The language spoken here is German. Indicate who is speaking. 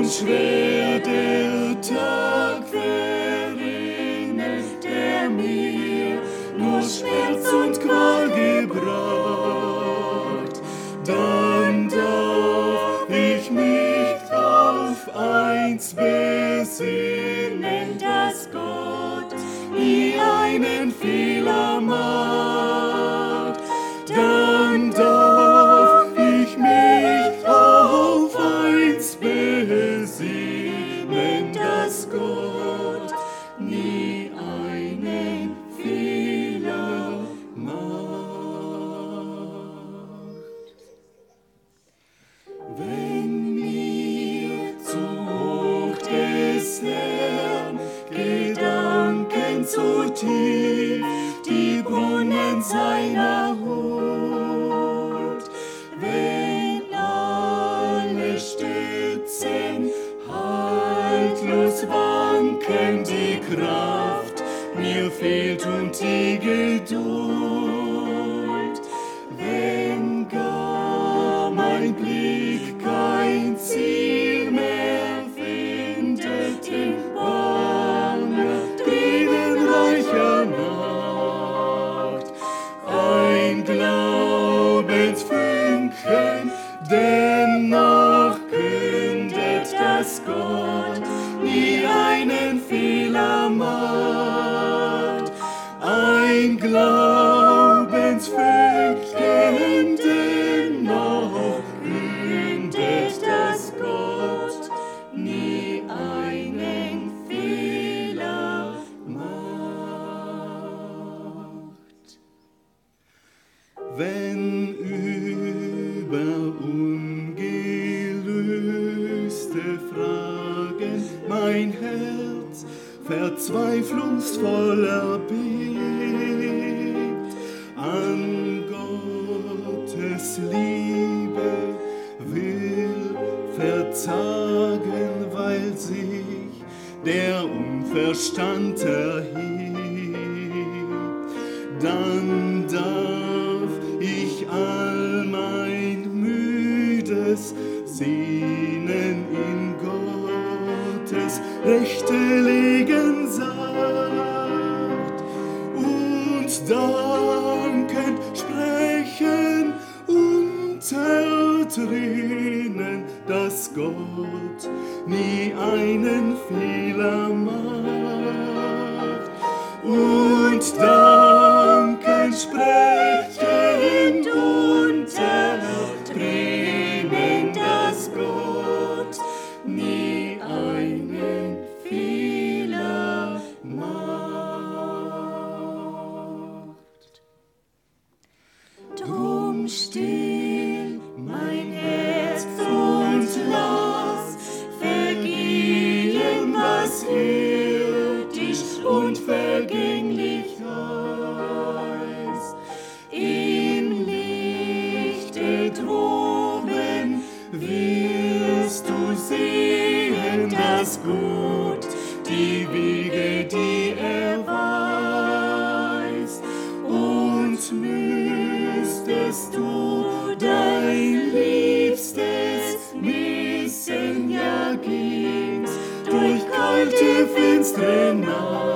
Speaker 1: schwer der Tag verrinnet, der mir nur Schmerz und Qual gebracht, dann darf ich mich auf eins besinnen, dass Gott nie einen Fehler macht. Dann darf ich mich auf eins besinnen, dass Gott nie einen Fehler macht. Wenn mir zu hoch des Herrn Gedanken zu tief die Brunnen seiner Hut, wenn alle Stützen haltlos wanken, die Kraft mir fehlt und die Geduld, wenn gar mein Blick kein Ziel mehr findet in banger, tränenreicher Nacht, ein Glaubensfunken dennoch kündet, dass Gott nie einen Fehler macht. Ein Glaubensfunken dennoch kündet, dass Gott nie einen Fehler macht. Wenn über ungelöste Fragen mein Herz verzweiflungsvoller bebt, an Gottes Liebe will verzagen, weil sich der Unverstand erhebt, dann darf ich all mein müdes Sehnen in Gottes Rechte legen sacht und dankend sprechen unter Tränen, dass Gott nie einen Fehler macht, und dankend sprechen unter Tränen, dass Gott nie einen Fehler macht. Drum still mein Herz und lass vergehen, was irdisch und vergänglich heißt. Im Lichte droben wirst du sehen, dass gut die Wege, die er weist, und müsstest du dein Liebstes missen, ja ging's durch kalte, finstere Nacht,